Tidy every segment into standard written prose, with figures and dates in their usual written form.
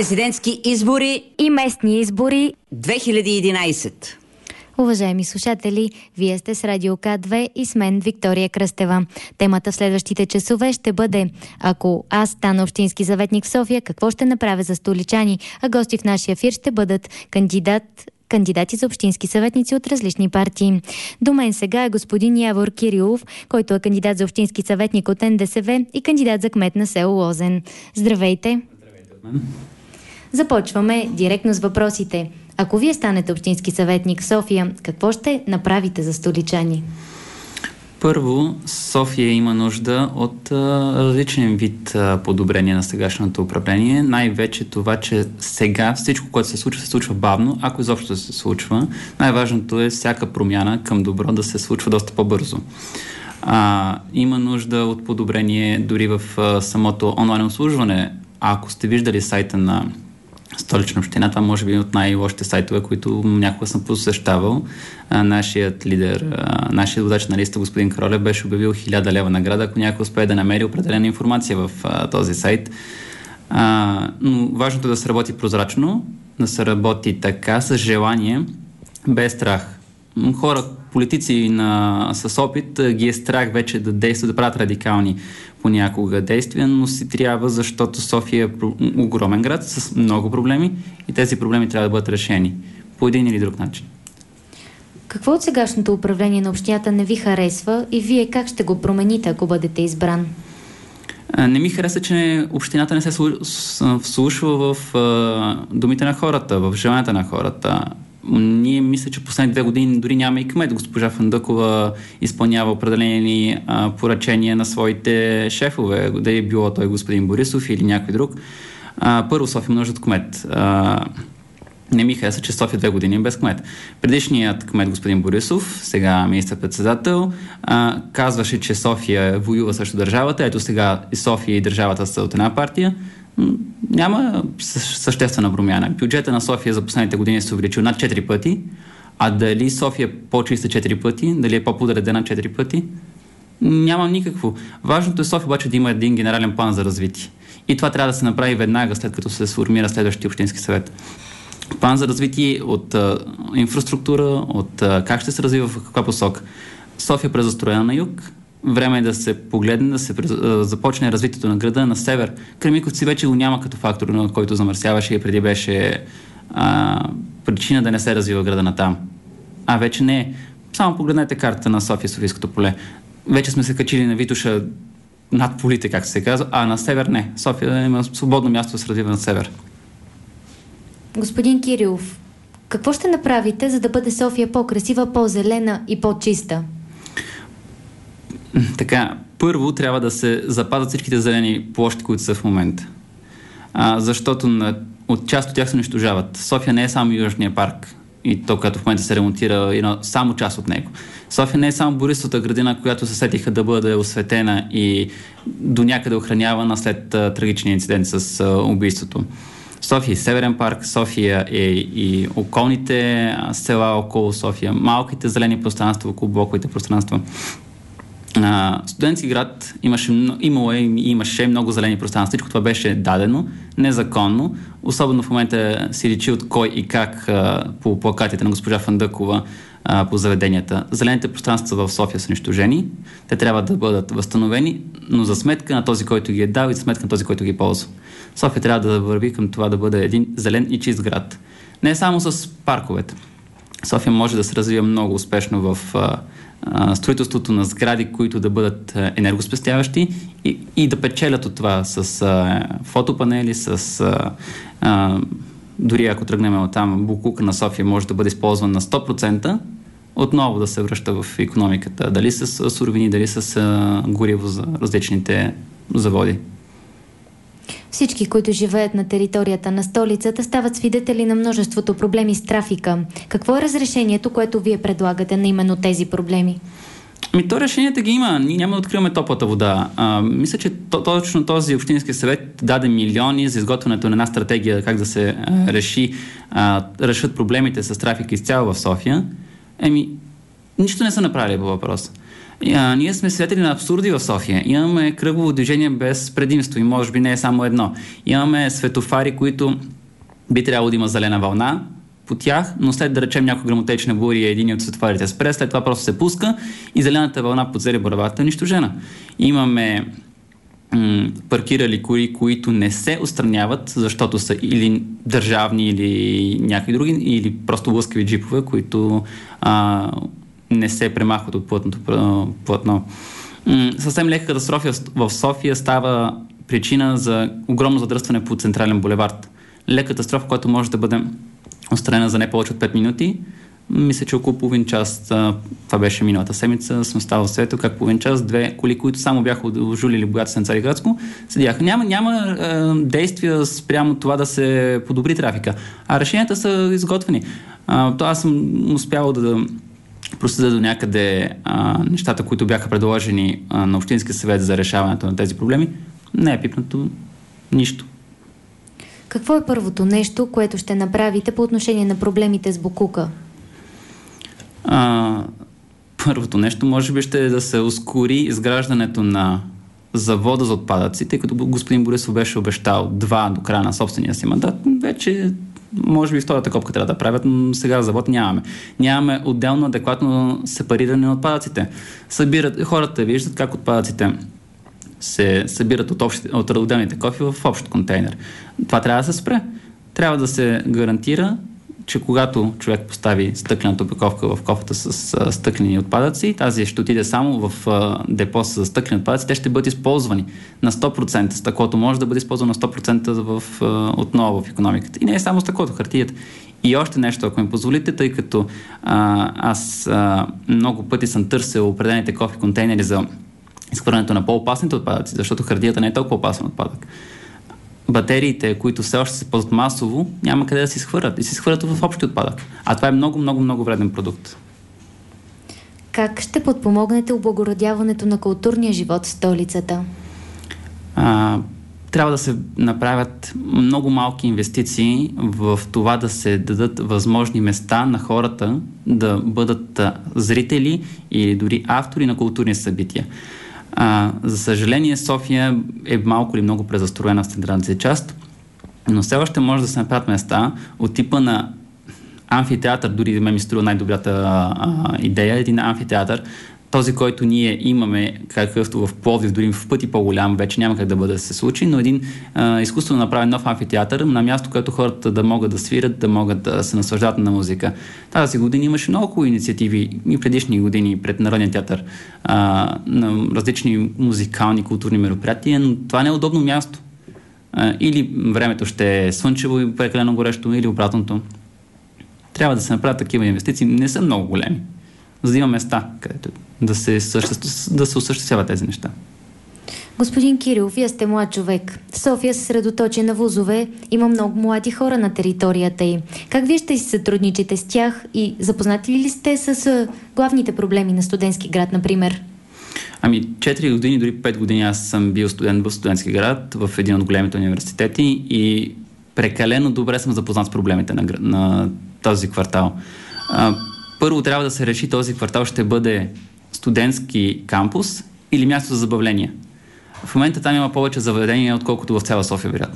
Президентски избори и местни избори 2011. Уважаеми слушатели, вие сте с Радио К2 и с мен Виктория Кръстева. Темата в следващите часове ще бъде: ако аз стана общински съветник в София, какво ще направя за столичани? А гости в нашия ефир ще бъдат кандидати за общински съветници от различни партии. До мен сега е господин Явор Кирилов, който е кандидат за общински съветник от НДСВ и кандидат за кмет на село Лозен. Здравейте! Здравейте от мен. Започваме директно с въпросите. Ако вие станете общински съветник в София, какво ще направите за столичани? Първо, София има нужда от различен вид подобрение на сегашното управление. Най-вече това, че сега всичко, което се случва бавно, ако изобщо се случва. Най-важното е всяка промяна към добро да се случва доста по-бързо. Има нужда от подобрение дори в самото онлайн обслужване. Ако сте виждали сайта на Столична община, това може би от най-лошите сайтове, които някога съм посещавал. Нашият лидер, нашият водач на листа, господин Кролев, беше обявил 1000 лева награда, ако някой успее да намери определена информация в този сайт. Но важното е да се работи прозрачно, да се работи така, с желание, без страх. Хора, политици с опит, ги е страх вече да действат, да правят радикални понякога действия, но си трябва, защото София е огромен град с много проблеми и тези проблеми трябва да бъдат решени по един или друг начин. Какво от сегашното управление на общината не ви харесва и вие как ще го промените, ако бъдете избран? Не ми хареса, че общината не се вслушва в думите на хората, в желанията на хората. Ние мисля, че последните 2 години дори няма и кмет. Госпожа Фандъкова изпълнява определени поръчения на своите шефове, да е било той господин Борисов или някой друг. Първо, София има нужда от кмет. Не ми хареса, че София 2 години без кмет. Предишният кмет, господин Борисов, сега министър-председател, казваше, че София воюва срещу държавата. Ето сега и София и държавата са от една партия. Няма съществена промяна. Бюджета на София за последните години се увеличил над 4 пъти, а дали София е по-чиста 4 пъти, дали е по-подредена 4 пъти, няма никакво. Важното е София обаче да има един генерален план за развитие. И това трябва да се направи веднага, след като се сформира следващия общински съвет. План за развитие от инфраструктура, от как ще се развива, в каква посока. София е презастроена на юг. Време е да се погледне, да се започне развитието на града на север. Кремиковци вече го няма като фактор, на който замърсяваше и преди беше причина да не се развива града на там. Вече не е. Само погледнете картата на София, Софийското поле. Вече сме се качили на Витоша над полите, както се казва, а на север не. София има свободно място да се развива на север. Господин Кирилов, какво ще направите, за да бъде София по-красива, по-зелена и по-чиста? Така, първо трябва да се запазят всичките зелени площи, които са в момента. Защото от част от тях се унищожават. София не е само Южния парк и то, което в момента се ремонтира, само част от него. София не е само Борисовата градина, която се сетиха да бъде осветена и до някъде охранявана след трагичния инцидент с убийството. София е Северен парк, София е и околните села около София, малките зелени пространства около блоковите пространства. Студентски град имаше много зелени пространства. Всичко това беше дадено, незаконно. Особено в момента си личи от кой и как по плакатите на госпожа Фандъкова по заведенията. Зелените пространства в София са унищожени. Те трябва да бъдат възстановени, но за сметка на този, който ги е дал и за сметка на този, който ги ползва. София трябва да върви към това да бъде един зелен и чист град. Не само с парковете. София може да се развива много успешно в строителството на сгради, които да бъдат енергоспестяващи и да печелят от това с фотопанели, дори ако тръгнем от там, буклука на София може да бъде използван на 100%, отново да се връща в икономиката, дали с суровини, дали с гориво за различните заводи. Всички, които живеят на територията на столицата, стават свидетели на множеството проблеми с трафика. Какво е разрешението, което вие предлагате на именно тези проблеми? То решенията ги има. Ние няма да откриваме топлата вода. Мисля, че точно този общински съвет даде милиони за изготвянето на една стратегия как да се решат проблемите с трафика изцяло в София. Нищо не са направили по въпрос. Ние сме свидетели на абсурди в София. Имаме кръгово движение без предимство и може би не е само едно. Имаме светофари, които би трябвало да има зелена вълна по тях, но след да речем някой гръмотечна буря един от светофарите спре, след това просто се пуска и зелената вълна под булеварда е унищожена. Имаме паркирали коли, които не се отстраняват, защото са или държавни, или някакви други, или просто лъскави джипове, които не се премахват от плътното платно. Съвсем лека катастрофа в София става причина за огромно задръстване по централен булевард. Лека катастрофа, която може да бъде отстранена за не повече от 5 минути. Мисля, че около половин час, това беше миналата седмица, съм ставал в свето, как половин час, 2 коли, които само бяха ожулили богатството на Цариградско, седяха. Няма действия спрямо това да се подобри трафика, а решенията са изготвени. Аз съм успял да проследя до някъде нещата, които бяха предложени на Общинския съвет за решаването на тези проблеми. Не е пипнато нищо. Какво е първото нещо, което ще направите по отношение на проблемите с боклука? Първото нещо може би ще е да се ускори изграждането на завода за отпадъци, тъй като господин Борисов беше обещал 2 до края на собствения си мандат. Вече може би втората копка трябва да правят, но сега завод нямаме. Нямаме отделно адекватно сепариране на отпадъците. Хората виждат как отпадъците се събират от отделните кофи в общ контейнер. Това трябва да се спре. Трябва да се гарантира, че когато човек постави стъклената опаковка в кофата с стъклени отпадъци, тази ще отиде само в депо с стъклени отпадъци, те ще бъдат използвани на 100%. Стъклото може да бъде използвано на 100% отново в икономиката. И не е само стъклото, хартията. И още нещо, ако ми позволите, тъй като аз много пъти съм търсил определените кофи контейнери за изхвърлянето на по-опасните отпадъци, защото хартията не е толкова опасен отпадък. Батериите, които все още се ползват масово, няма къде да се изхвърлят. И се изхвърлят в общия отпадък. А това е много, много, много вреден продукт. Как ще подпомогнете облагородяването на културния живот в столицата? Трябва да се направят много малки инвестиции в това да се дадат възможни места на хората да бъдат зрители или дори автори на културни събития. За съжаление, София е малко или много презастроена в централната част, но все още може да се направят места от типа на амфитеатър, дори да ми струва най-добрата идея, един амфитеатър, този, който ние имаме, какъвто в Пловдив, дори в пъти по-голям, вече няма как да бъде да се случи, но един изкуствено направен нов амфитеатър на място, където хората да могат да свирят, да могат да се наслаждат на музика. Тази година имаше много инициативи и предишни години пред Народния театър на различни музикални, културни мероприятия, но това не е удобно място. Или времето ще е слънчево и прекалено горещо, или обратното. Трябва да се направят такива инвестиции. Не са много големи, за да има места, където да се осъществяват тези неща. Господин Кирилов, вие сте млад човек. София се съсредоточи на вузове, има много млади хора на територията й. Как вие ще си сътрудничите с тях и запознати ли сте с главните проблеми на студентски град, например? 4 години, дори 5 години аз съм бил студент в студентски град, в един от големите университети и прекалено добре съм запознат с проблемите на този квартал. Първо трябва да се реши този квартал ще бъде студентски кампус или място за забавление. В момента там има повече заведения, отколкото в цяла София, вероятно.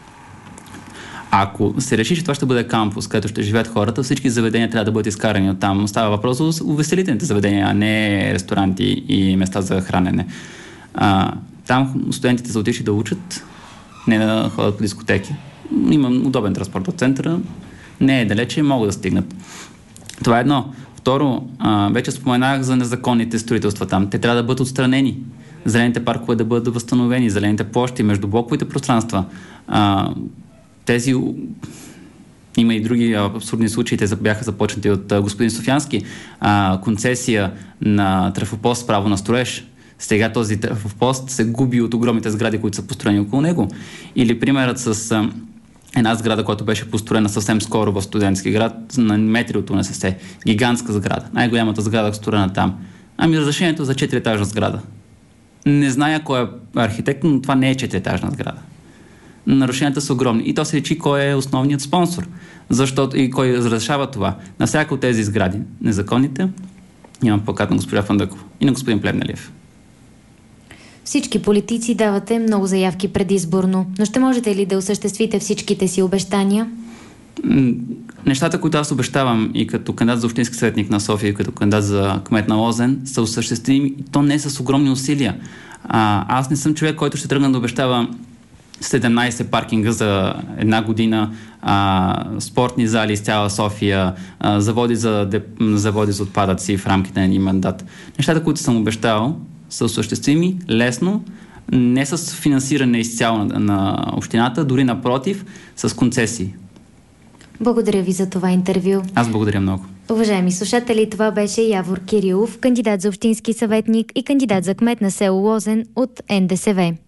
Ако се реши, че това ще бъде кампус, където ще живеят хората, всички заведения трябва да бъдат изкарани оттам. Става въпрос за увеселителните заведения, а не ресторанти и места за хранене. Там студентите са отишли да учат, не да ходят по дискотеки. Има удобен транспорт от центъра, не е далече, могат да стигнат. Това е едно. Второ, вече споменах за незаконните строителства там. Те трябва да бъдат отстранени. Зелените паркове да бъдат възстановени, зелените площи, между блоковите пространства. Тези... Има и други абсурдни случаи. Те бяха започнати от господин Софиянски. Концесия на трафопост право на строеж. Сега този трафопост се губи от огромните сгради, които са построени около него. Или примерът с една сграда, която беше построена съвсем скоро в студентски град, на метри от УНСС. Гигантска сграда. Най-голямата сграда, строена там. Разрешението за 4-етажна сграда. Не зная кой е архитект, но това не е 4-етажна сграда. Нарушенията са огромни. И то се речи кой е основният спонсор. Защото и кой разрешава това. На всяка от тези сгради, незаконните, имам плакат на госпожа Фандъкова, и на господин Плевнелиев. Всички политици давате много заявки предизборно, но ще можете ли да осъществите всичките си обещания? Нещата, които аз обещавам и като кандидат за общински съветник на София, и като кандидат за кмет на Лозен, са осъществими и то не с огромни усилия. Аз не съм човек, който ще тръгна да обещава 17 паркинга за една година, спортни зали из цяла София, заводи за отпадъци в рамките на един мандат. Нещата, които съм обещавал, са осъществими, лесно, не с финансиране изцяло на общината, дори напротив, с концесии. Благодаря ви за това интервю. Аз благодаря много. Уважаеми слушатели, това беше Явор Кирилов, кандидат за общински съветник и кандидат за кмет на село Лозен от НДСВ.